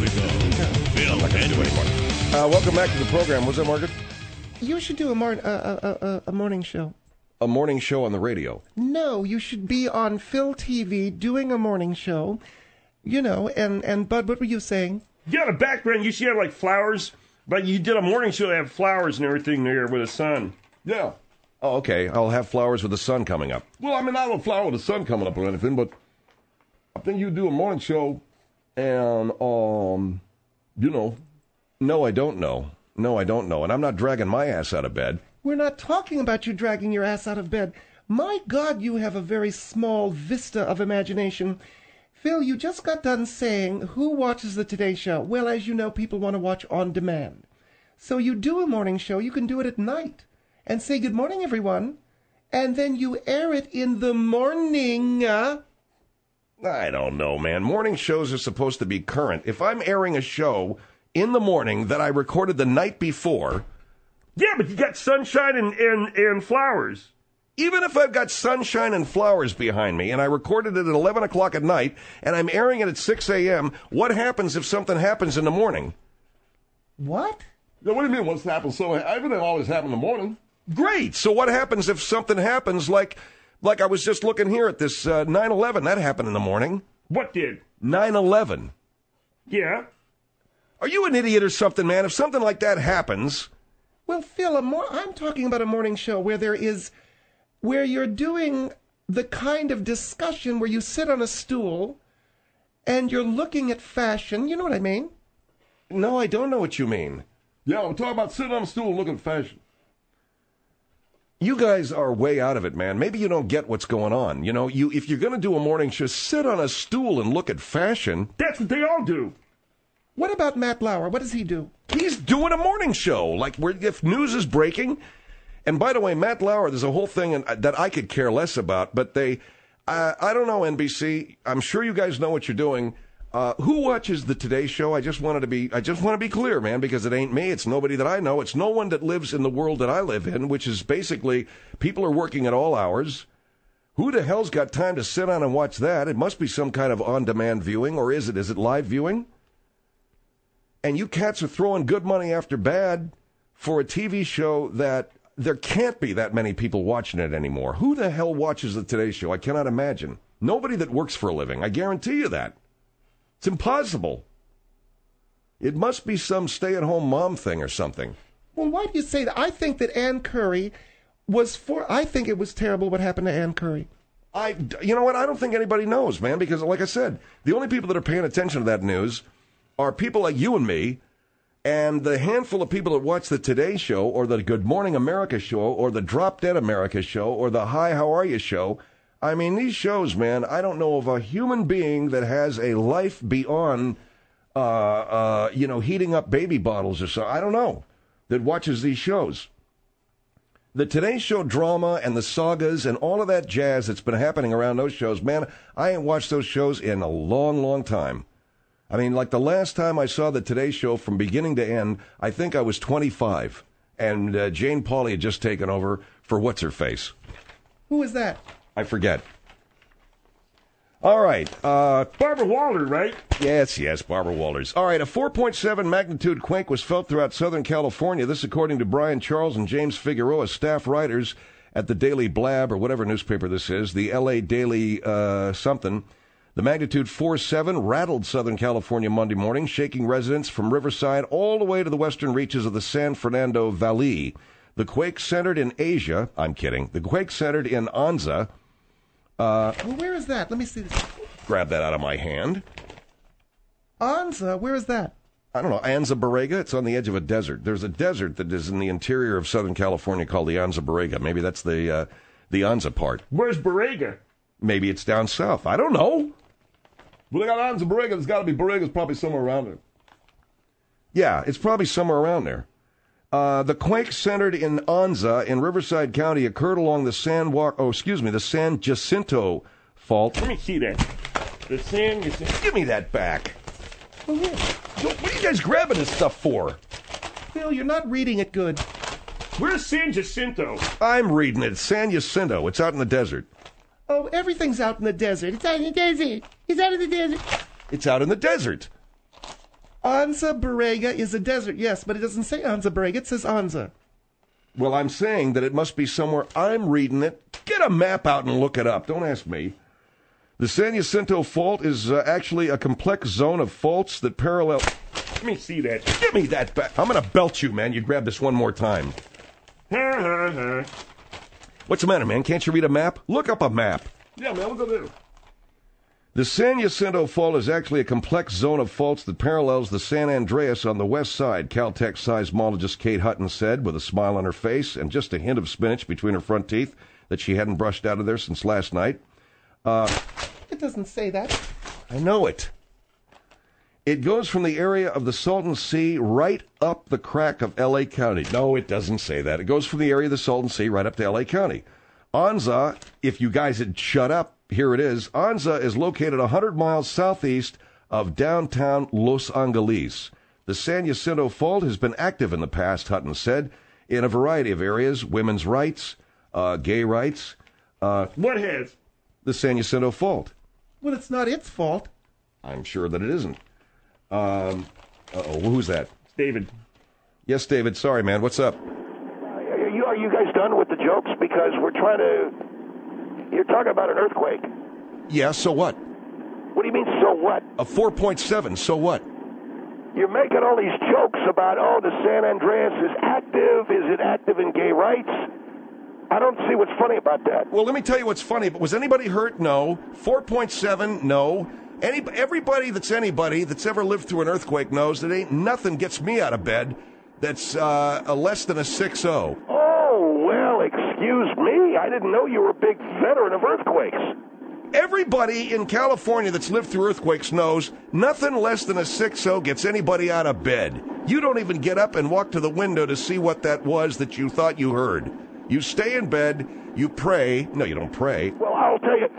Phil and Welcome back to the program. Was that Margaret? You should do a morning show. A morning show on the radio. No, you should be on Phil TV doing a morning show. You know, and Bud, what were you saying? Yeah, the background, you should have like flowers. Like you did a morning show that had flowers and everything there with the sun. Yeah. Oh, okay. I'll have flowers with the sun coming up. Well, I mean, I don't flower with the sun coming up or anything, but I think you do a morning show and, you know. No, I don't know. No, I don't know. And I'm not dragging my ass out of bed. We're not talking about you dragging your ass out of bed. My God, you have a very small vista of imagination. Phil, you just got done saying, who watches the Today Show? Well, as you know, people want to watch on demand. So you do a morning show, you can do it at night, and say, good morning, everyone, and then you air it in the morning. I don't know, man. Morning shows are supposed to be current. If I'm airing a show in the morning that I recorded the night before... Yeah, but you got sunshine and flowers. Even if I've got sunshine and flowers behind me, and I recorded it at 11 o'clock at night, and I'm airing it at 6 a.m., what happens if something happens in the morning? What? Yeah, what do you mean what's happened? So everything always happens in the morning. Great. So what happens if something happens like I was just looking here at this 9/11? That happened in the morning. What did? 9/11. Yeah. Are you an idiot or something, man? If something like that happens... Well, Phil, I'm talking about a morning show where you're doing the kind of discussion where you sit on a stool and you're looking at fashion. You know what I mean? No, I don't know what you mean. Yeah, I'm talking about sitting on a stool and looking at fashion. You guys are way out of it, man. Maybe you don't get what's going on. You know, if you're going to do a morning show, sit on a stool and look at fashion. That's what they all do. What about Matt Lauer? What does he do? He's doing a morning show, like if news is breaking. And by the way, Matt Lauer, there's a whole thing that I could care less about, but I don't know, NBC. I'm sure you guys know what you're doing. Who watches the Today Show? I just want to be clear, man, because it ain't me. It's nobody that I know. It's no one that lives in the world that I live in, which is basically people are working at all hours. Who the hell's got time to sit on and watch that? It must be some kind of on-demand viewing, or is it live viewing? And you cats are throwing good money after bad for a TV show that there can't be that many people watching it anymore. Who the hell watches the Today Show? I cannot imagine. Nobody that works for a living. I guarantee you that. It's impossible. It must be some stay-at-home mom thing or something. Well, why do you say that? I think that Ann Curry I think it was terrible what happened to Ann Curry. You know what? I don't think anybody knows, man, because like I said, the only people that are paying attention to that news are people like you and me, and the handful of people that watch the Today Show, or the Good Morning America show, or the Drop Dead America show, or the Hi, How Are You show. I mean, these shows, man, I don't know of a human being that has a life beyond, heating up baby bottles or so. I don't know, that watches these shows. The Today Show drama and the sagas and all of that jazz that's been happening around those shows, man, I ain't watched those shows in a long, long time. I mean, like the last time I saw the Today Show from beginning to end, I think I was 25, and Jane Pauley had just taken over for What's-Her-Face. Who was that? I forget. All right. Barbara Walters, right? Yes, Barbara Walters. All right, a 4.7 magnitude quake was felt throughout Southern California. This according to Brian Charles and James Figueroa, staff writers at the Daily Blab, or whatever newspaper this is, the L.A. Daily something. The magnitude 4.7 rattled Southern California Monday morning, shaking residents from Riverside all the way to the western reaches of the San Fernando Valley. The quake centered in Asia. I'm kidding. The quake centered in Anza. Well, where is that? Let me see this. Grab that out of my hand. Anza? Where is that? I don't know. Anza Borrega? It's on the edge of a desert. There's a desert that is in the interior of Southern California called the Anza Borrega. Maybe that's the Anza part. Where's Borrega? Maybe it's down south. I don't know. Well, they got Anza Borrega. There's got to be Borrega's probably somewhere around there. Yeah, it's probably somewhere around there. The quake centered in Anza in Riverside County occurred along the the San Jacinto fault. Let me see that. The San Jacinto. Give me that back. Oh, yeah. What are you guys grabbing this stuff for? Phil, you're not reading it good. Where's San Jacinto? I'm reading it. San Jacinto. It's out in the desert. Oh, everything's out in the desert. It's out in the desert. It's out in the desert. It's out in the desert. Anza Borrega is a desert, yes, but it doesn't say Anza Borrega, it says Anza. Well, I'm saying that it must be somewhere. I'm reading it. Get a map out and look it up. Don't ask me. The San Jacinto Fault is actually a complex zone of faults that parallel... Let me see that. Give me that back. I'm going to belt you, man. You grab this one more time. What's the matter, man? Can't you read a map? Look up a map. Yeah, man, look at this. The San Jacinto Fault is actually a complex zone of faults that parallels the San Andreas on the west side, Caltech seismologist Kate Hutton said, with a smile on her face and just a hint of spinach between her front teeth that she hadn't brushed out of there since last night. It doesn't say that. I know it. It goes from the area of the Salton Sea right up the crack of L.A. County. No, it doesn't say that. It goes from the area of the Salton Sea right up to L.A. County. Anza, if you guys had shut up, here it is. Anza is located 100 miles southeast of downtown Los Angeles. The San Jacinto Fault has been active in the past, Hutton said, in a variety of areas, women's rights, gay rights. What has? The San Jacinto Fault. Well, it's not its fault. I'm sure that it isn't. Who's that? It's David. Yes, David. Sorry, man. What's up? Are you guys done with the jokes? Because we're trying to... You're talking about an earthquake. Yeah, so what? What do you mean, so what? A 4.7, so what? You're making all these jokes about, the San Andreas is active. Is it active in gay rights? I don't see what's funny about that. Well, let me tell you what's funny. Was anybody hurt? No. 4.7? No. Everybody that's ever lived through an earthquake knows that ain't nothing gets me out of bed that's a less than a 6.0. Oh, well, excuse me. I didn't know you were a big veteran of earthquakes. Everybody in California that's lived through earthquakes knows nothing less than a 6.0 gets anybody out of bed. You don't even get up and walk to the window to see what that was that you thought you heard. You stay in bed, you pray. No, you don't pray. Well, I'll tell you,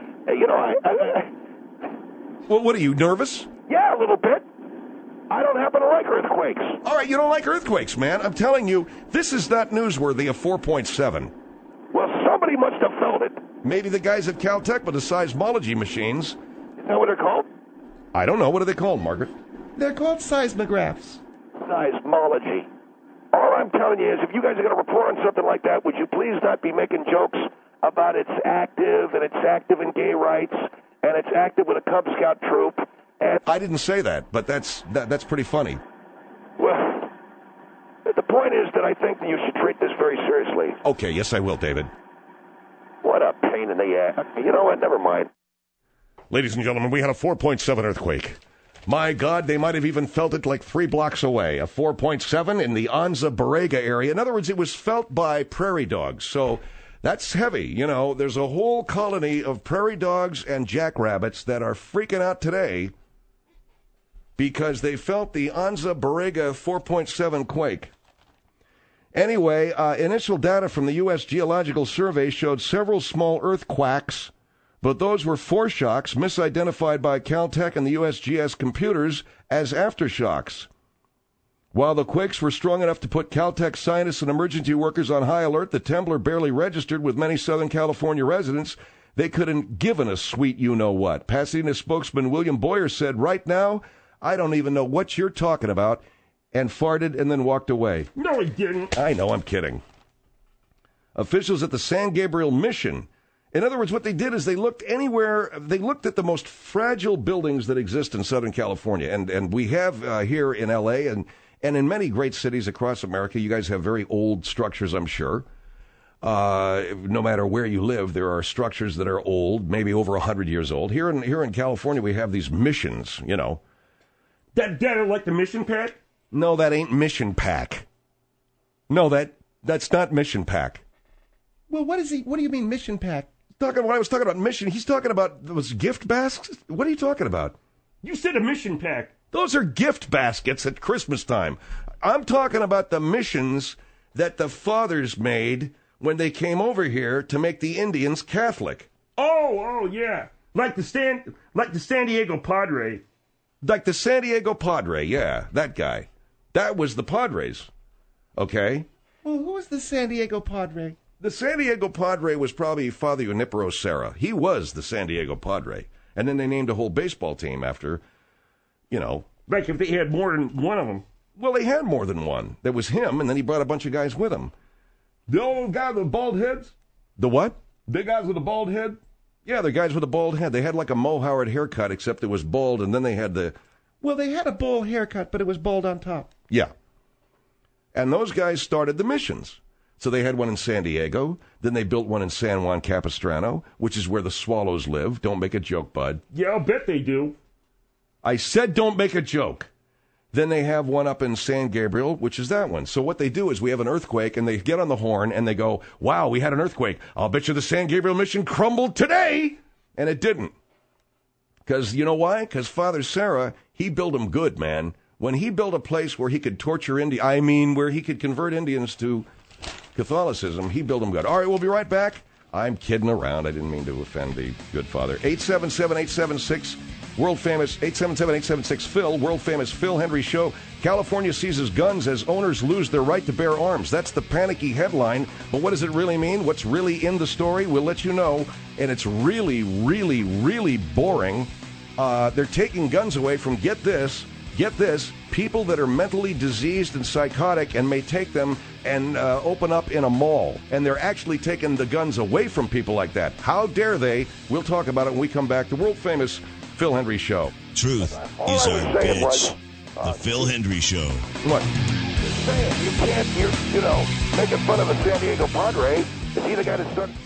Well, what are you, nervous? Yeah, a little bit. I don't happen to like earthquakes. All right, you don't like earthquakes, man. I'm telling you, this is not newsworthy, a 4.7. Well, somebody must have felt it. Maybe the guys at Caltech with the seismology machines. Is that what they're called? I don't know. What are they called, Margaret? They're called seismographs. Seismology. All I'm telling you is, if you guys are going to report on something like that, would you please not be making jokes about it's active, and it's active in gay rights, and it's active with a Cub Scout troop? And I didn't say that, but that's pretty funny. Well, the point is that I think that you should treat this very seriously. Okay, yes, I will, David. What a pain in the ass. You know what? Never mind. Ladies and gentlemen, we had a 4.7 earthquake. My God, they might have even felt it like 3 blocks away. A 4.7 in the Anza Borrega area. In other words, it was felt by prairie dogs. So that's heavy. You know, there's a whole colony of prairie dogs and jackrabbits that are freaking out today because they felt the Anza Borrega 4.7 quake. Anyway, initial data from the U.S. Geological Survey showed several small earthquakes, but those were foreshocks misidentified by Caltech and the USGS computers as aftershocks. While the quakes were strong enough to put Caltech scientists and emergency workers on high alert, the trembler barely registered with many Southern California residents. They couldn't given a sweet you-know-what. Pasadena spokesman William Boyer said, "Right now, I don't even know what you're talking about," and farted and then walked away. No, he didn't. I know, I'm kidding. Officials at the San Gabriel Mission, in other words, what they did is they looked at the most fragile buildings that exist in Southern California, and we have here in L.A. and in many great cities across America. You guys have very old structures, I'm sure. No matter where you live, there are structures that are old, maybe over 100 years old. Here in California, we have these missions, you know. That are like the mission pack? No, that ain't Mission Pack. No, that's not Mission Pack. Well, what do you mean mission pack? When I was talking about mission, he's talking about those gift baskets. What are you talking about? You said a mission pack. Those are gift baskets at Christmas time. I'm talking about the missions that the fathers made when they came over here to make the Indians Catholic. Oh, yeah. Like the San Diego Padre. Like the San Diego Padre, yeah, that guy. That was the Padres. Okay? Well, who was the San Diego Padre? The San Diego Padre was probably Father Junipero Serra. He was the San Diego Padre. And then they named a whole baseball team after, Like if they had more than one of them. Well, they had more than one. There was him, and then he brought a bunch of guys with him. The old guys with the bald heads? The what? Big guys with the bald head? Yeah, the guys with a bald head. They had like a Mo Howard haircut, except it was bald, and then they had the... Well, they had a bowl haircut, but it was bald on top. Yeah. And those guys started the missions. So they had one in San Diego. Then they built one in San Juan Capistrano, which is where the swallows live. Don't make a joke, bud. Yeah, I'll bet they do. I said don't make a joke. Then they have one up in San Gabriel, which is that one. So what they do is we have an earthquake, and they get on the horn, and they go, wow, we had an earthquake. I'll bet you the San Gabriel mission crumbled today. And it didn't. Because you know why? Because Father Sarah, he built them good, man. When he built a place where he could torture where he could convert Indians to Catholicism, he built them good. All right, we'll be right back. I'm kidding around. I didn't mean to offend the good father. 877-876, world-famous, 877-876-PHIL, world-famous Phil Hendrie Show. California seizes guns as owners lose their right to bear arms. That's the panicky headline. But what does it really mean? What's really in the story? We'll let you know. And it's really, really, really boring. They're taking guns away from, get this, people that are mentally diseased and psychotic and may take them and open up in a mall. And they're actually taking the guns away from people like that. How dare they? We'll talk about it when we come back. The world-famous Phil Hendrie Show. Truth is our bitch. The Phil Hendrie Show. What? Just saying, you can't, making fun of a San Diego Padre. Is he the guy that started...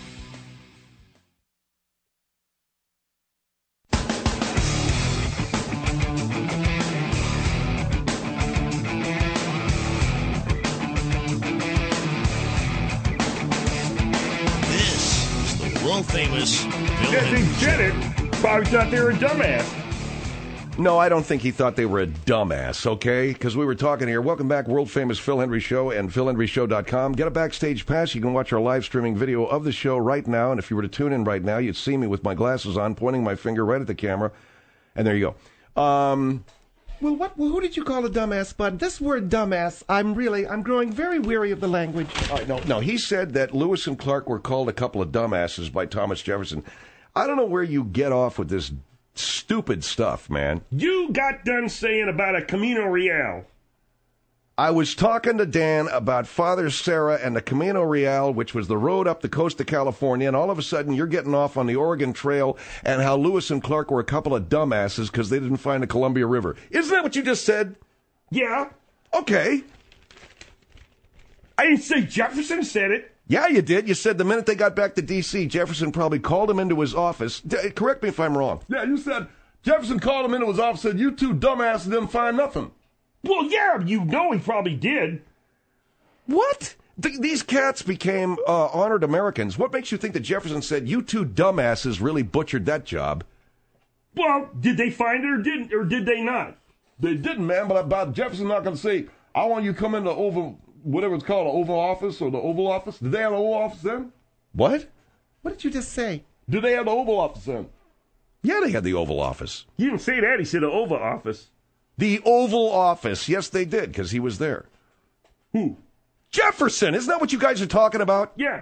World-famous Phil Yes, Hendrie he did it. Probably thought they were a dumbass. No, I don't think he thought they were a dumbass, okay? Because we were talking here. Welcome back, world-famous Phil Hendrie Show and PhilHendrieShow.com. Get a backstage pass. You can watch our live streaming video of the show right now. And if you were to tune in right now, you'd see me with my glasses on, pointing my finger right at the camera. And there you go. Well, who did you call a dumbass, Bud? This word dumbass, I'm growing very weary of the language. No, he said that Lewis and Clark were called a couple of dumbasses by Thomas Jefferson. I don't know where you get off with this stupid stuff, man. You got done saying about a Camino Real. I was talking to Dan about Father Sarah and the Camino Real, which was the road up the coast of California, and all of a sudden you're getting off on the Oregon Trail and how Lewis and Clark were a couple of dumbasses because they didn't find the Columbia River. Isn't that what you just said? Yeah. Okay. I didn't say Jefferson said it. Yeah, you did. You said the minute they got back to D.C., Jefferson probably called him into his office. Correct me if I'm wrong. Yeah, you said Jefferson called him into his office and said, you two dumbasses didn't find nothing. Well, yeah, he probably did. What? These cats became honored Americans. What makes you think that Jefferson said, you two dumbasses really butchered that job? Well, did they find it or did they not? They didn't, man, but about Jefferson not going to say, I want you to come in the Oval, whatever it's called, the Oval Office or the Oval Office. Did they have the Oval Office then? What? What did you just say? Did they have the Oval Office then? Yeah, they had the Oval Office. He didn't say that. He said the Oval Office. The Oval Office. Yes, they did, because he was there. Who? Jefferson. Isn't that what you guys are talking about? Yeah.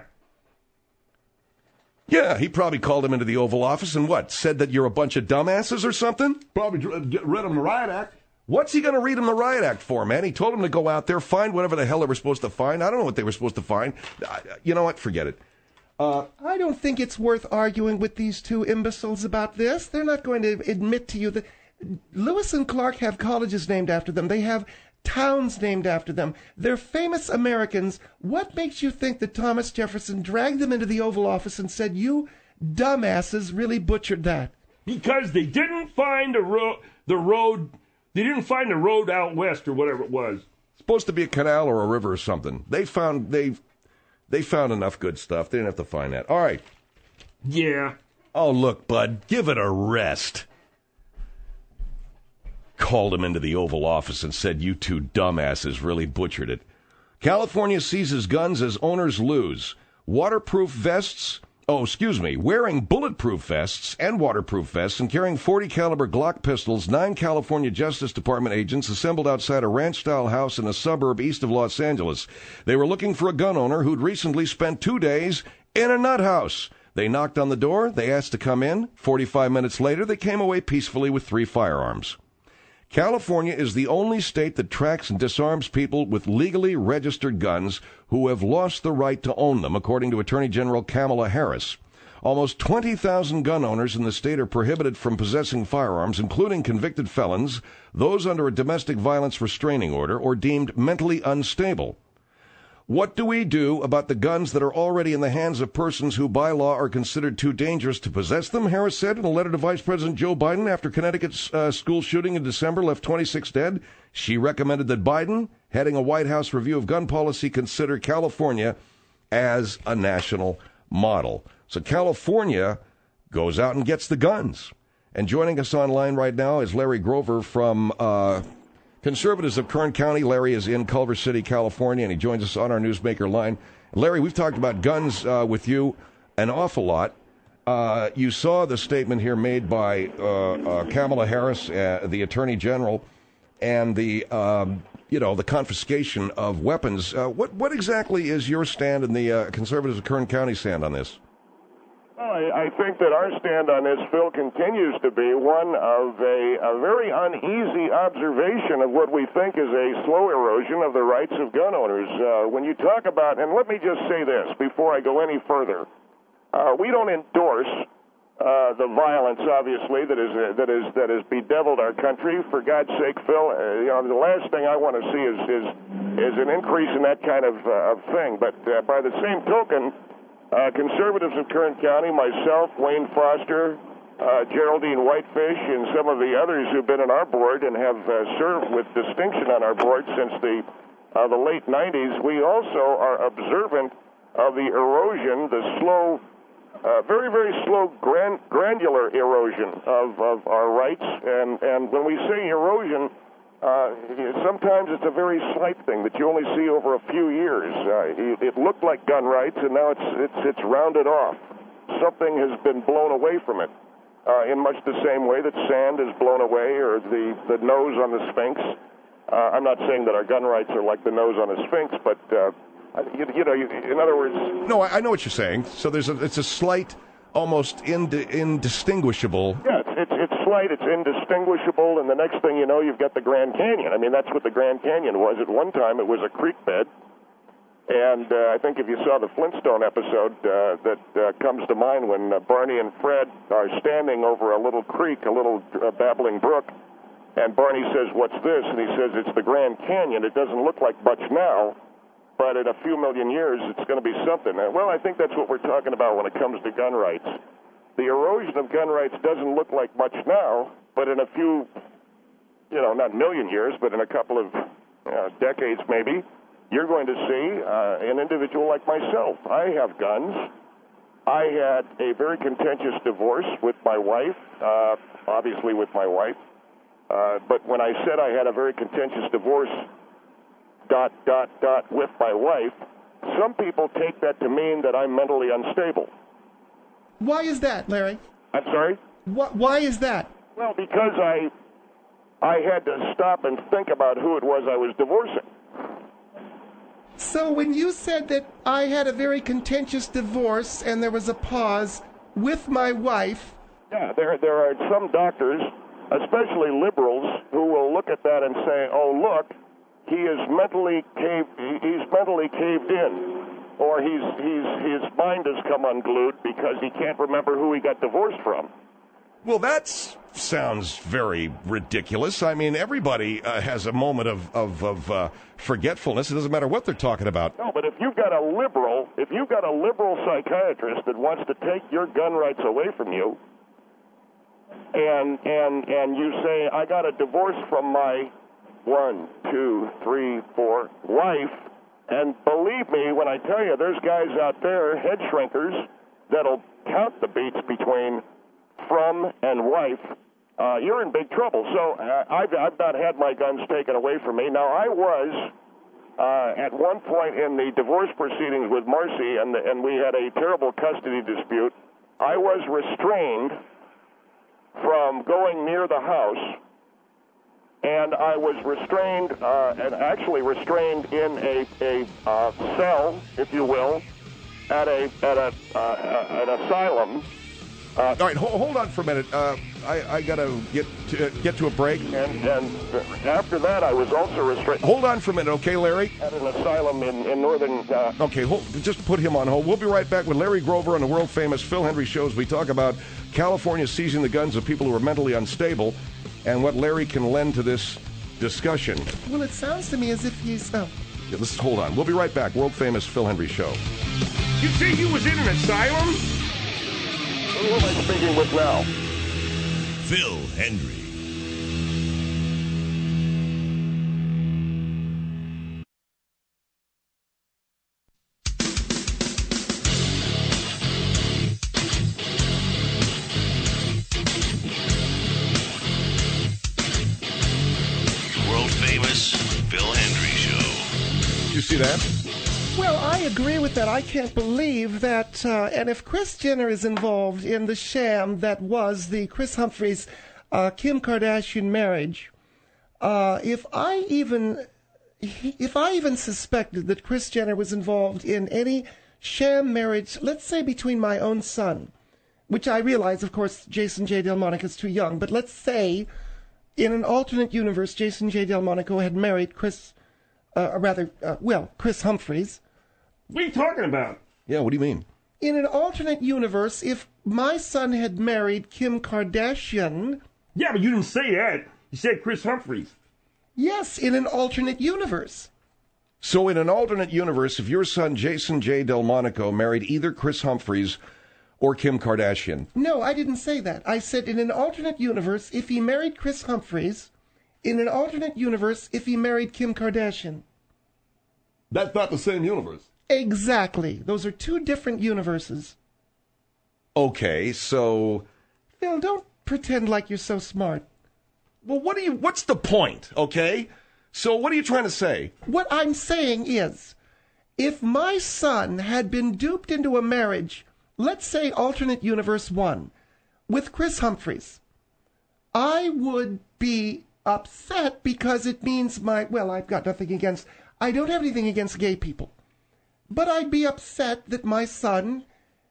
Yeah, he probably called him into the Oval Office and what? Said that you're a bunch of dumbasses or something? Probably read him the riot act. What's he going to read him the riot act for, man? He told him to go out there, find whatever the hell they were supposed to find. I don't know what they were supposed to find. You know what? Forget it. I don't think it's worth arguing with these two imbeciles about this. They're not going to admit to you that Lewis and Clark have colleges named after them. They have towns named after them. They're famous Americans. What makes you think that Thomas Jefferson dragged them into the Oval Office and said, you dumbasses really butchered that? Because they didn't find the road. They didn't find the road out west or whatever it was. Supposed to be a canal or a river or something. They found enough good stuff. They didn't have to find that. All right. Yeah. Oh, look, bud, give it a rest. Called him into the Oval Office and said, you two dumbasses really butchered it. California seizes guns as owners lose. Wearing bulletproof vests and waterproof vests and carrying .40 caliber Glock pistols, 9 California Justice Department agents assembled outside a ranch-style house in a suburb east of Los Angeles. They were looking for a gun owner who'd recently spent 2 days in a nut house. They knocked on the door. They asked to come in. 45 minutes later, they came away peacefully with 3 firearms. California is the only state that tracks and disarms people with legally registered guns who have lost the right to own them, according to Attorney General Kamala Harris. Almost 20,000 gun owners in the state are prohibited from possessing firearms, including convicted felons, those under a domestic violence restraining order, or deemed mentally unstable. What do we do about the guns that are already in the hands of persons who by law are considered too dangerous to possess them? Harris said in a letter to Vice President Joe Biden after Connecticut's school shooting in December left 26 dead. She recommended that Biden, heading a White House review of gun policy, consider California as a national model. So California goes out and gets the guns. And joining us online right now is Larry Grover from Conservatives of Kern County. Larry is in Culver City, California, and he joins us on our Newsmaker line. Larry, we've talked about guns with you an awful lot. You saw the statement here made by Kamala Harris, the Attorney General, and the the confiscation of weapons. What exactly is your stand and the Conservatives of Kern County stand on this? Well, I think that our stand on this, Phil, continues to be one of a very uneasy observation of what we think is a slow erosion of the rights of gun owners. When you talk about, and let me just say this before I go any further, we don't endorse the violence, obviously, that has bedeviled our country. For God's sake, Phil, the last thing I want to see is an increase in that kind of thing. But by the same token, Conservatives of Kern County, myself, Wayne Foster, Geraldine Whitefish, and some of the others who've been on our board and have served with distinction on our board since the late 90s, we also are observant of the erosion, the slow, very, very slow, granular erosion of our rights. And when we say erosion, sometimes it's a very slight thing that you only see over a few years. It looked like gun rights, and now it's rounded off. Something has been blown away from it, in much the same way that sand is blown away, or the nose on the Sphinx. I'm not saying that our gun rights are like the nose on a Sphinx, but in other words. No, I know what you're saying. So it's a slight, almost indistinguishable. Yeah, it's slight, it's indistinguishable, and the next thing you know, you've got the Grand Canyon. I mean, that's what the Grand Canyon was. At one time, it was a creek bed, and I think if you saw the Flintstone episode, that comes to mind when Barney and Fred are standing over a little creek, a little babbling brook, and Barney says, "What's this?" And he says, "It's the Grand Canyon. It doesn't look like much now, but in a few million years, it's going to be something." Well, I think that's what we're talking about when it comes to gun rights. The erosion of gun rights doesn't look like much now, but in a few, not million years, but in a couple of decades maybe, you're going to see an individual like myself. I have guns. I had a very contentious divorce with my wife, obviously with my wife. But when I said I had a very contentious divorce, ... with my wife, some people take that to mean that I'm mentally unstable. Why is that, Larry? I'm sorry? Why is that? Well, because I had to stop and think about who it was I was divorcing. So when you said that I had a very contentious divorce and there was a pause with my wife... Yeah, there are some doctors, especially liberals, who will look at that and say, "Oh, look, he's mentally caved in, or his mind has come unglued because he can't remember who he got divorced from." Well, that sounds very ridiculous. I mean, everybody has a moment of forgetfulness. It doesn't matter what they're talking about. No, but if you've got a liberal psychiatrist that wants to take your gun rights away from you, and you say, "I got a divorce from my 1, 2, 3, 4 wife," and believe me when I tell you, there's guys out there, head shrinkers, that'll count the beats between from and wife. You're in big trouble. So I've not had my guns taken away from me. Now, I was at one point in the divorce proceedings with Marcy, and we had a terrible custody dispute. I was restrained from going near the house, and I was restrained, in a cell, if you will, at an asylum, All right, hold on for a minute. I got to get to a break. And after that, I was also restricted. Hold on for a minute, okay, Larry? At an asylum in northern... Okay, just put him on hold. We'll be right back with Larry Grover on the world-famous Phil Hendrie Show as we talk about California seizing the guns of people who are mentally unstable and what Larry can lend to this discussion. Well, it sounds to me as if he's... Oh. Yeah, hold on. We'll be right back. World-famous Phil Hendrie Show. You say you was in an asylum? Who am I speaking with now? Phil Hendrie. World famous Phil Hendrie Show. You see that? Well, I agree with that. I can't believe that, and if Kris Jenner is involved in the sham that was the Kris Humphries, Kim Kardashian marriage, if I even suspected that Kris Jenner was involved in any sham marriage, let's say between my own son, which I realize, of course, Jason J. Delmonico is too young, but let's say in an alternate universe, Jason J. Delmonico had married Kris Humphries. What are you talking about? Yeah, what do you mean? In an alternate universe, if my son had married Kim Kardashian... Yeah, but you didn't say that. You said Kris Humphries. Yes, in an alternate universe. So in an alternate universe, if your son Jason J. Delmonico married either Kris Humphries or Kim Kardashian... No, I didn't say that. I said in an alternate universe, if he married Kris Humphries, in an alternate universe, if he married Kim Kardashian. That's not the same universe. Exactly. Those are two different universes. Okay, so... Phil, don't pretend like you're so smart. Well, what's the point, okay? So what are you trying to say? What I'm saying is, if my son had been duped into a marriage, let's say alternate universe 1, with Kris Humphries, I would be upset because it means I've got nothing against... I don't have anything against gay people. But I'd be upset that my son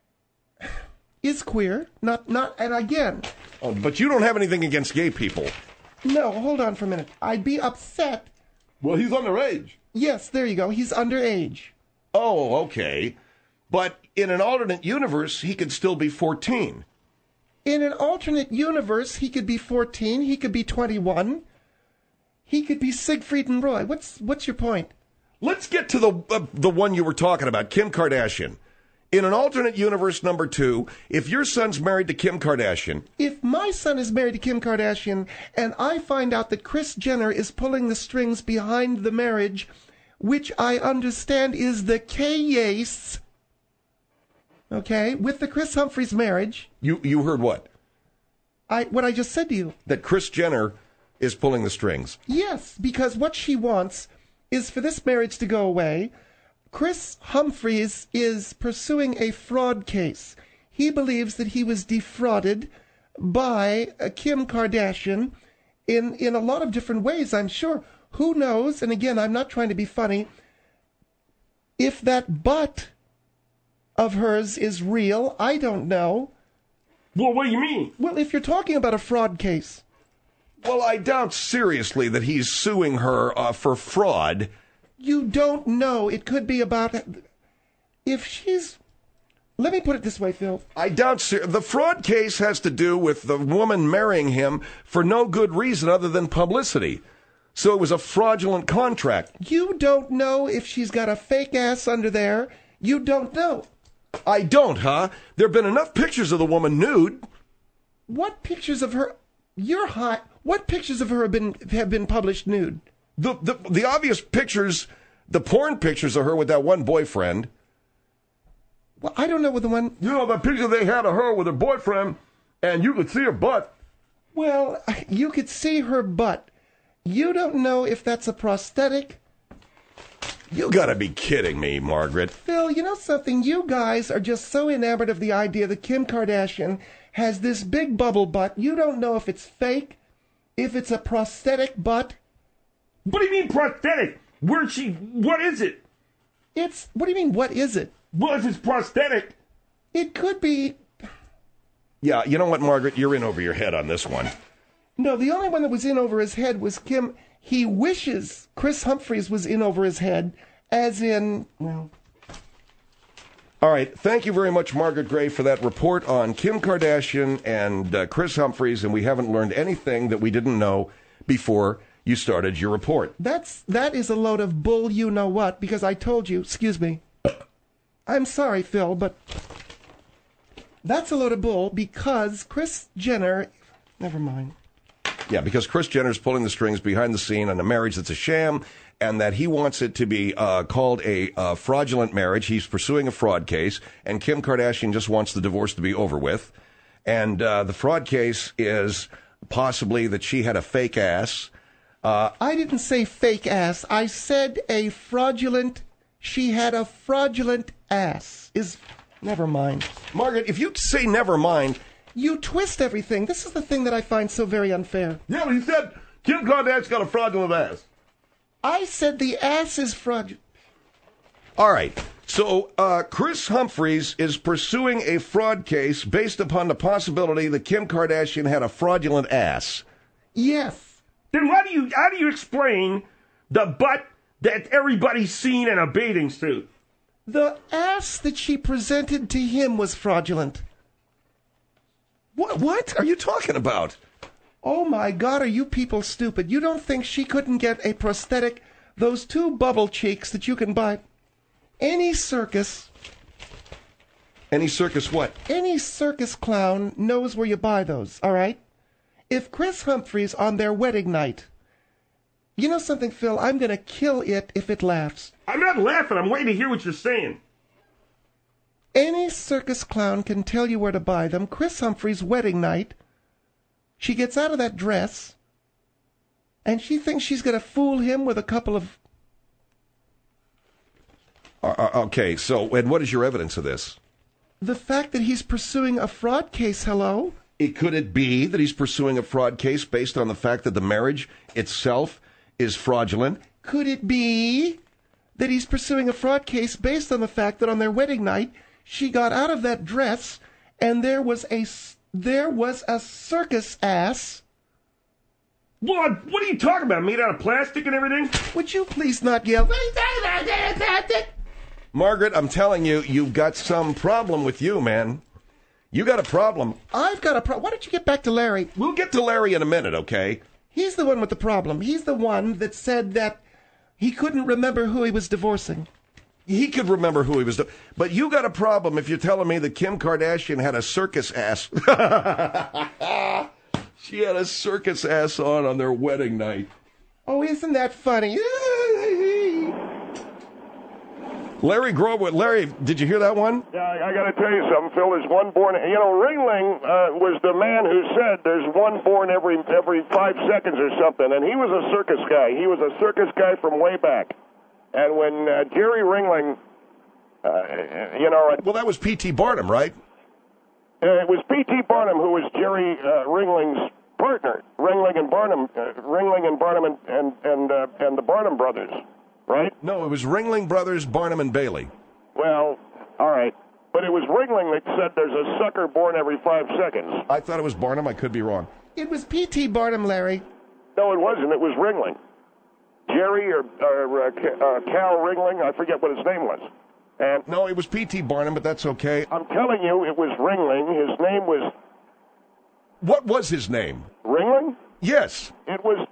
is queer, and again... Oh, but you don't have anything against gay people. No, hold on for a minute. I'd be upset... Well, he's underage. Yes, there you go. He's underage. Oh, okay. But in an alternate universe, he could still be 14. In an alternate universe, he could be 14, he could be 21, he could be Siegfried and Roy. What's your point? Let's get to the one you were talking about, Kim Kardashian. In an alternate universe number 2, if your son's married to Kim Kardashian... If my son is married to Kim Kardashian and I find out that Kris Jenner is pulling the strings behind the marriage, which I understand is the case, okay, with the Kris Humphries marriage... You heard what? What I just said to you. That Kris Jenner is pulling the strings. Yes, because what she wants is for this marriage to go away. Kris Humphries is pursuing a fraud case. He believes that he was defrauded by Kim Kardashian in a lot of different ways, I'm sure. Who knows, and again, I'm not trying to be funny, if that butt of hers is real, I don't know. Well, what do you mean? Well, if you're talking about a fraud case... Well, I doubt seriously that he's suing her for fraud. You don't know. It could be about... If she's... Let me put it this way, Phil. I doubt... The fraud case has to do with the woman marrying him for no good reason other than publicity. So it was a fraudulent contract. You don't know if she's got a fake ass under there. You don't know. I don't, huh? There have been enough pictures of the woman nude. What pictures of her... You're hot. What pictures of her have been published nude? The obvious pictures, the porn pictures of her with that one boyfriend. Well, I don't know what the one... You know, the picture they had of her with her boyfriend, and you could see her butt. Well, you could see her butt. You don't know if that's a prosthetic. You gotta be kidding me, Margaret. Phil, you know something? You guys are just so enamored of the idea that Kim Kardashian has this big bubble butt. You don't know if it's fake, if it's a prosthetic butt. What do you mean prosthetic? What is it? What do you mean, what is it? Well, if it's prosthetic. It could be... Yeah, you know what, Margaret? You're in over your head on this one. No, the only one that was in over his head was Kim. He wishes Chris Humphries was in over his head, as in, well... All right, thank you very much, Margaret Gray, for that report on Kim Kardashian and Chris Humphries, and we haven't learned anything that we didn't know before you started your report. That is a load of bull you-know-what, because I told you, excuse me. I'm sorry, Phil, but that's a load of bull because Kris Jenner... Never mind. Yeah, because Kris Jenner's pulling the strings behind the scene on a marriage that's a sham, and that he wants it to be called a fraudulent marriage. He's pursuing a fraud case, and Kim Kardashian just wants the divorce to be over with. And the fraud case is possibly that she had a fake ass. I didn't say fake ass. I said she had a fraudulent ass. Never mind. Margaret, if you say never mind... You twist everything. This is the thing that I find so very unfair. Yeah, but he said Kim Kardashian's got a fraudulent ass. I said the ass is fraudulent. All right. So Chris Humphries is pursuing a fraud case based upon the possibility that Kim Kardashian had a fraudulent ass. Yes. Then how do you explain the butt that everybody's seen in a bathing suit? The ass that she presented to him was fraudulent. What are you talking about? Oh my God, are you people stupid? You don't think she couldn't get a prosthetic, those two bubble cheeks that you can buy? Any circus what? Any circus clown knows where you buy those, all right? If Chris Humphries on their wedding night... You know something, Phil? I'm going to kill it if it laughs. I'm not laughing. I'm waiting to hear what you're saying. Any circus clown can tell you where to buy them. Chris Humphries' wedding night, she gets out of that dress, and she thinks she's going to fool him with a couple of... Okay, so, and what is your evidence of this? The fact that he's pursuing a fraud case, hello? Could it be that he's pursuing a fraud case based on the fact that the marriage itself is fraudulent? Could it be that he's pursuing a fraud case based on the fact that on their wedding night, she got out of that dress, and there was a circus ass. What are you talking about? Made out of plastic and everything? Would you please not yell? Margaret, I'm telling you, you've got some problem with you, man. You got a problem. I've got a problem. Why don't you get back to Larry? We'll get to Larry in a minute, okay? He's the one with the problem. He's the one that said that he couldn't remember who he was divorcing. He could remember who he was. But you got a problem if you're telling me that Kim Kardashian had a circus ass. She had a circus ass on their wedding night. Oh, isn't that funny? Larry Grove, Larry, did you hear that one? Yeah, I got to tell you something, Phil. There's one born. You know, Ringling was the man who said there's one born every 5 seconds or something, and he was a circus guy. He was a circus guy from way back. And when Jerry Ringling, well, that was P.T. Barnum, right? It was P.T. Barnum who was Jerry Ringling's partner. Ringling and Barnum, and the Barnum brothers, right? No, it was Ringling Brothers, Barnum and Bailey. Well, all right. But it was Ringling that said there's a sucker born every 5 seconds. I thought it was Barnum. I could be wrong. It was P.T. Barnum, Larry. No, it wasn't. It was Ringling. Jerry or Cal Ringling, I forget what his name was. And no, it was P.T. Barnum, but that's okay. I'm telling you, it was Ringling. His name was... What was his name? Ringling? Yes. It was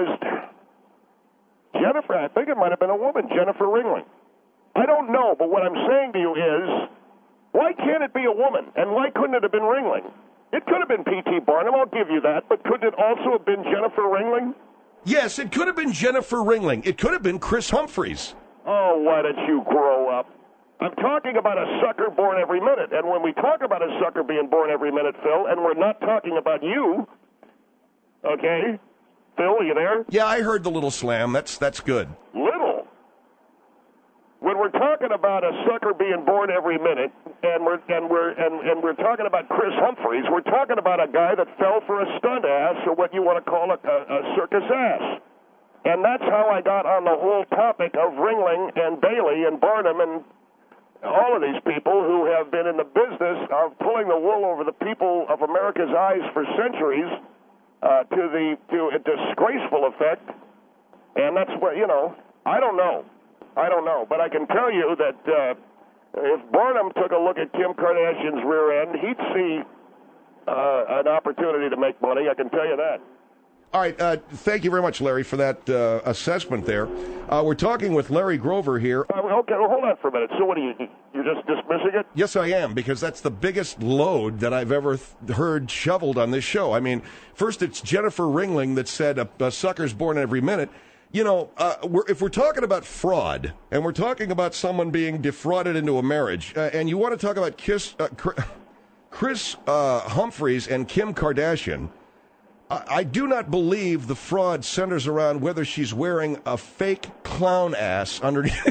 Jennifer. I think it might have been a woman, Jennifer Ringling. I don't know, but what I'm saying to you is, why can't it be a woman? And why couldn't it have been Ringling? It could have been P.T. Barnum, I'll give you that, but couldn't it also have been Jennifer Ringling? Yes, it could have been Jennifer Ringling. It could have been Chris Humphries. Oh, why don't you grow up? I'm talking about a sucker born every minute. And when we talk about a sucker being born every minute, Phil, and we're not talking about you, okay? Phil, are you there? Yeah, I heard the little slam. That's good. Little? When we're talking about a sucker being born every minute, and we're talking about Chris Humphries, we're talking about a guy that fell for a stunt ass, or what you want to call a circus ass. And that's how I got on the whole topic of Ringling and Bailey and Barnum all of these people who have been in the business of pulling the wool over the people of America's eyes for centuries to a disgraceful effect. And that's what, I don't know. But I can tell you that if Barnum took a look at Kim Kardashian's rear end, he'd see an opportunity to make money. I can tell you that. All right, thank you very much, Larry, for that assessment there. We're talking with Larry Grover here. Okay, well, hold on for a minute. So what are you're just dismissing it? Yes, I am, because that's the biggest load that I've ever heard shoveled on this show. I mean, first it's Jennifer Ringling that said a sucker's born every minute. If we're talking about fraud, and we're talking about someone being defrauded into a marriage, and you want to talk about Chris Humphries and Kim Kardashian, I do not believe the fraud centers around whether she's wearing a fake clown ass underneath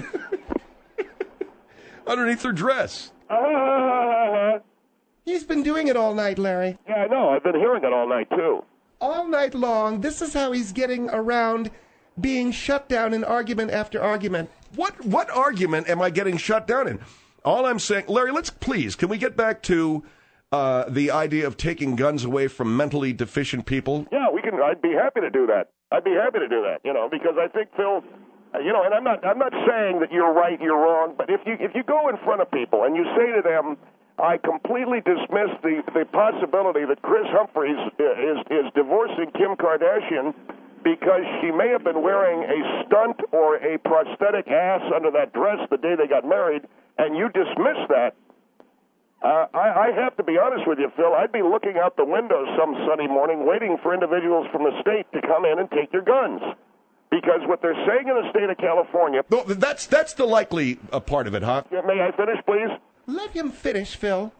her dress. He's been doing it all night, Larry. Yeah, I know. I've been hearing it all night, too. All night long. This is how he's getting around being shut down in argument after argument. What argument am I getting shut down in? All I'm saying, Larry, can we get back to the idea of taking guns away from mentally deficient people? Yeah, we can. I'd be happy to do that. Because I think, Phil, and I'm not saying that you're right, you're wrong, but if you go in front of people and you say to them, I completely dismiss the possibility that Chris Humphries is divorcing Kim Kardashian because she may have been wearing a stunt or a prosthetic ass under that dress the day they got married, and you dismiss that, I have to be honest with you, Phil. I'd be looking out the window some sunny morning waiting for individuals from the state to come in and take your guns. Because what they're saying in the state of California... No, that's the likely part of it, huh? May I finish, please? Let him finish, Phil.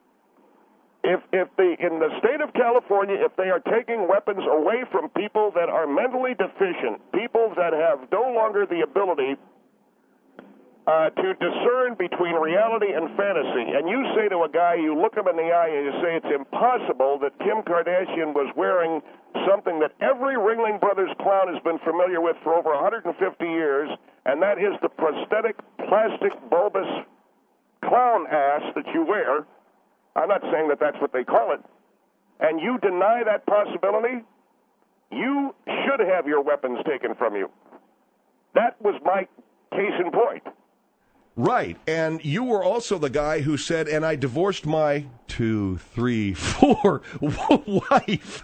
In the state of California, if they are taking weapons away from people that are mentally deficient, people that have no longer the ability to discern between reality and fantasy, and you say to a guy, you look him in the eye and you say it's impossible that Kim Kardashian was wearing something that every Ringling Brothers clown has been familiar with for over 150 years, and that is the prosthetic plastic bulbous clown ass that you wear. I'm not saying that that's what they call it. And you deny that possibility, you should have your weapons taken from you. That was my case in point. Right, and you were also the guy who said, and I divorced my 2, 3, 4 wife.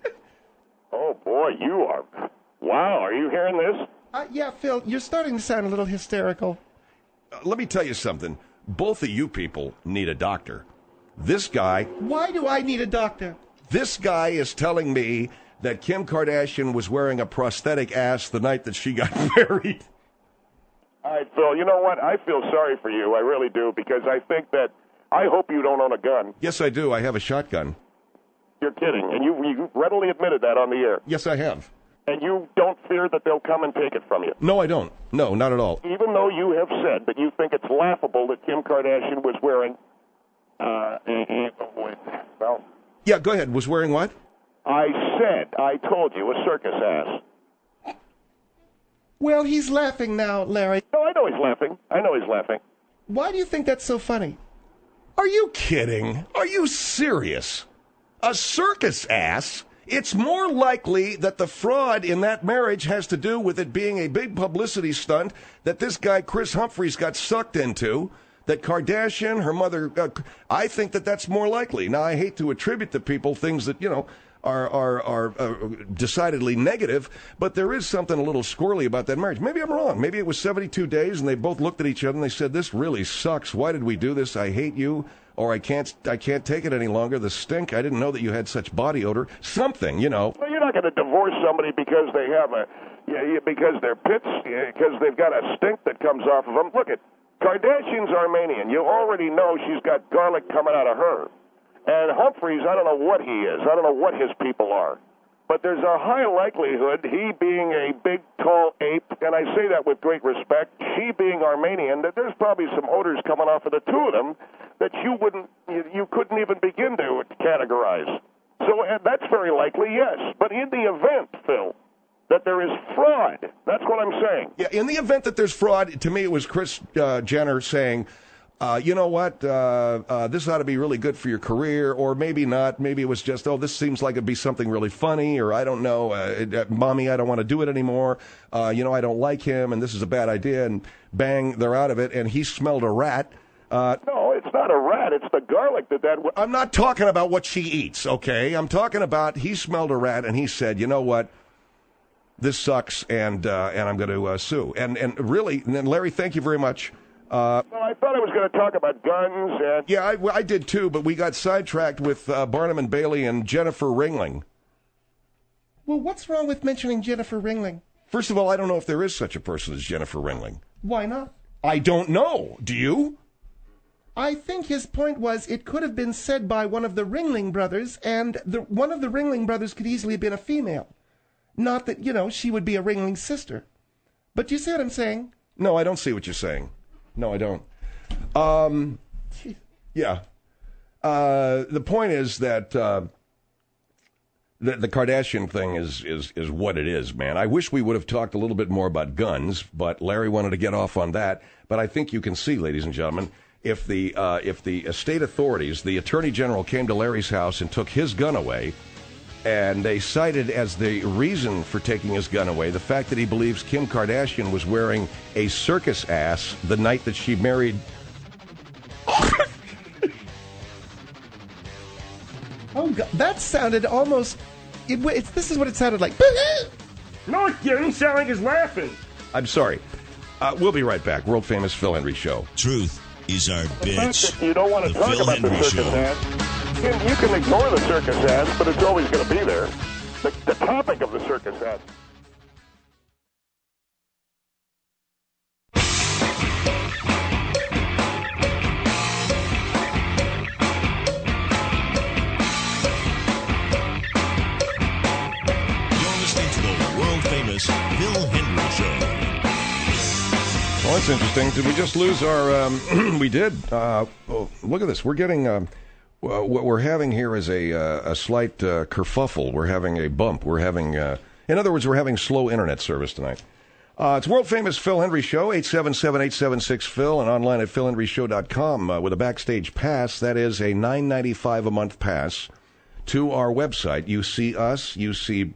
Oh, boy, you are... Wow, are you hearing this? Yeah, Phil, you're starting to sound a little hysterical. Let me tell you something. Both of you people need a doctor. This guy... Why do I need a doctor? This guy is telling me that Kim Kardashian was wearing a prosthetic ass the night that she got married. All right, Phil, you know what? I feel sorry for you. I really do, because I think that... I hope you don't own a gun. Yes, I do. I have a shotgun. You're kidding, and you readily admitted that on the air. Yes, I have. And you don't fear that they'll come and take it from you? No, I don't. No, not at all. Even though you have said that you think it's laughable that Kim Kardashian was wearing... well... Yeah, go ahead. Was wearing what? I told you, a circus ass. Well, he's laughing now, Larry. No, I know he's laughing. Why do you think that's so funny? Are you kidding? Are you serious? A circus ass? It's more likely that the fraud in that marriage has to do with it being a big publicity stunt that this guy Chris Humphries got sucked into, that Kardashian, her mother, I think that that's more likely. Now, I hate to attribute to people things that, are decidedly negative, but there is something a little squirrely about that marriage. Maybe I'm wrong. Maybe it was 72 days and they both looked at each other and they said, this really sucks. Why did we do this? I hate you, or I can't take it any longer. The stink. I didn't know that you had such body odor. Something, Well, you're not going to divorce somebody because they have because they're pits, because they've got a stink that comes off of them. Look at Kardashian's Armenian. You already know she's got garlic coming out of her. And Humphries, I don't know what he is. I don't know what his people are. But there's a high likelihood, he being a big, tall ape, and I say that with great respect, she being Armenian, that there's probably some odors coming off of the two of them that you couldn't even begin to categorize. So that's very likely, yes. But in the event, Phil, that there is fraud, that's what I'm saying. Yeah, in the event that there's fraud, to me it was Kris Jenner saying, you know what, this ought to be really good for your career, or maybe not. Maybe it was just, this seems like it'd be something really funny, or I don't know, Mommy, I don't want to do it anymore. I don't like him, and this is a bad idea, and bang, they're out of it, and he smelled a rat. No, it's not a rat. It's the garlic that. I'm not talking about what she eats, okay? I'm talking about he smelled a rat, and he said, you know what? This sucks, and I'm going to sue. And really, and Larry, thank you very much. Well, I thought I was going to talk about guns and. Yeah, I did too, but we got sidetracked with Barnum and Bailey and Jennifer Ringling. Well, what's wrong with mentioning Jennifer Ringling? First of all, I don't know if there is such a person as Jennifer Ringling. Why not? I don't know. Do you? I think his point was it could have been said by one of the Ringling brothers, and one of the Ringling brothers could easily have been a female. Not that, she would be a Ringling sister. But you see what I'm saying? No, I don't see what you're saying. No, I don't. Yeah. The point is that the Kardashian thing is what it is, man. I wish we would have talked a little bit more about guns, but Larry wanted to get off on that. But I think you can see, ladies and gentlemen, if the state authorities, the Attorney General came to Larry's house and took his gun away, and they cited as the reason for taking his gun away the fact that he believes Kim Kardashian was wearing a circus ass the night that she married. Oh, God, that sounded almost. This is what it sounded like. No, it didn't sound like he's laughing. I'm sorry. We'll be right back. World famous Phil Hendry Show. Truth is our bitch. You don't want to The talk Phil about the Hendry circus Show. ass. You can ignore the circus ass, but it's always going to be there. The topic of the circus ass. You're listening to the world-famous Phil Hendry Show. Well, that's interesting. Did we just lose our... we did. Look at this. We're getting... what we're having here is a slight kerfuffle. We're having a bump. We're having... in other words, we're having slow internet service tonight. It's world-famous Phil Hendry Show, 877-876-PHIL, and online at philhendryshow.com with a backstage pass. That is a $9.95 a month pass to our website. You see us. You see,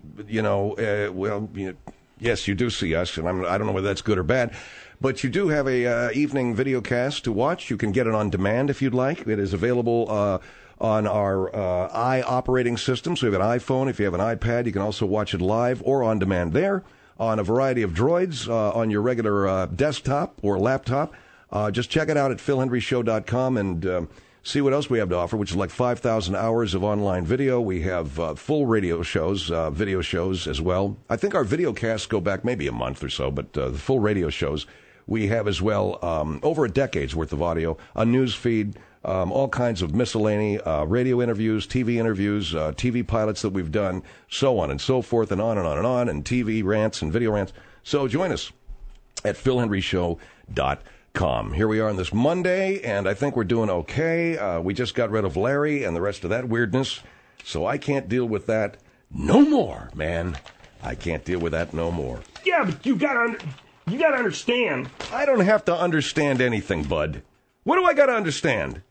yes, you do see us, and I don't know whether that's good or bad. But you do have a evening video cast to watch. You can get it on demand if you'd like. It is available on our operating system. So if you have an iPhone, if you have an iPad, you can also watch it live or on demand there on a variety of droids on your regular desktop or laptop. Just check it out at philhendryshow.com and see what else we have to offer, which is like 5,000 hours of online video. We have full radio shows, video shows as well. I think our video casts go back maybe a month or so, but the full radio shows we have as well, over a decade's worth of audio, a news feed, all kinds of miscellany, radio interviews, TV pilots that we've done, so on and so forth, and on and on and on, and TV rants and video rants. So join us at philhendryshow.com. Here we are on this Monday, and I think we're doing okay. We just got rid of Larry and the rest of that weirdness, so I can't deal with that no more, man. I can't deal with that no more. Yeah, but you gotta understand. I don't have to understand anything, bud. What do I got to understand?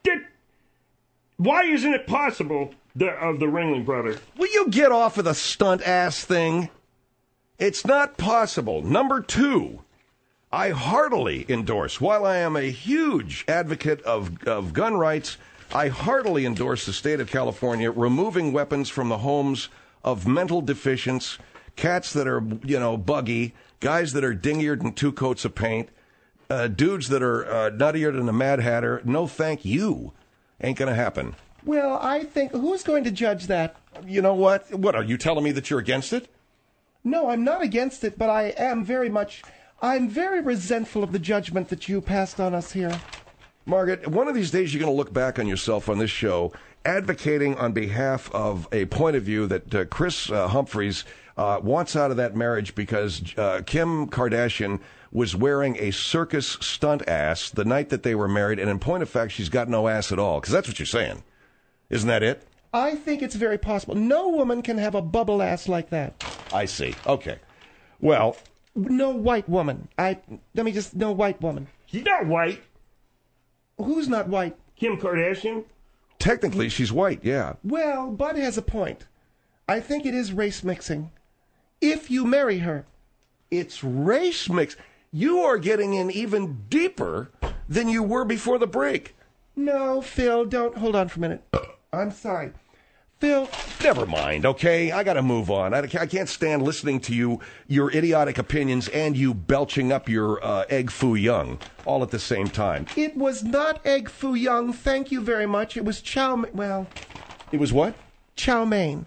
Why isn't it possible of the Ringling brother? Will you get off of the stunt ass thing? It's not possible. Number two, I heartily endorse, while I am a huge advocate of gun rights, I heartily endorse the state of California removing weapons from the homes of mental deficients, cats that are, buggy, guys that are ding-eared in 2 coats of paint, dudes that are nuttier than a Mad Hatter. No, thank you. Ain't going to happen. Well, I think, who's going to judge that? You know what? What, are you telling me that you're against it? No, I'm not against it, but I'm very resentful of the judgment that you passed on us here. Margaret, one of these days you're going to look back on yourself on this show advocating on behalf of a point of view that Chris Humphreys wants out of that marriage because Kim Kardashian was wearing a circus stunt ass the night that they were married, and in point of fact, she's got no ass at all, because that's what you're saying. Isn't that it? I think it's very possible. No woman can have a bubble ass like that. I see. Okay. Well... No white woman. No white woman. She's not white. Who's not white? Kim Kardashian? Technically, she's white, yeah. Well, Bud has a point. I think it is race mixing. If you marry her. It's race mix. You are getting in even deeper than you were before the break. No, Phil, don't. Hold on for a minute. I'm sorry. Phil. Never mind, okay? I gotta move on. I can't stand listening to your idiotic opinions and you belching up your egg foo young all at the same time. It was not egg foo young, thank you very much. It was well... It was what? Chow mein.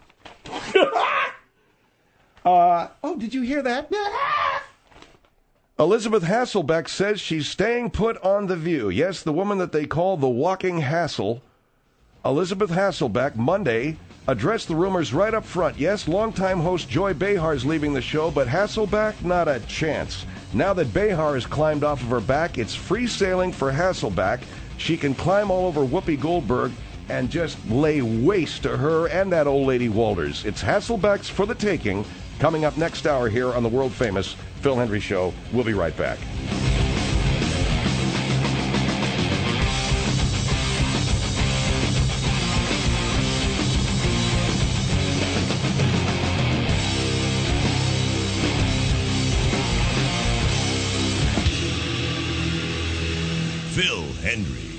Oh, did you hear that? Elizabeth Hasselbeck says she's staying put on The View. Yes, the woman that they call the walking hassle. Elizabeth Hasselbeck, Monday, addressed the rumors right up front. Yes, longtime host Joy Behar's leaving the show, but Hasselbeck, not a chance. Now that Behar has climbed off of her back, it's free sailing for Hasselbeck. She can climb all over Whoopi Goldberg and just lay waste to her and that old lady Walters. It's Hasselbeck's for the taking. Coming up next hour here on the world-famous Phil Hendrie Show. We'll be right back. Phil Hendrie.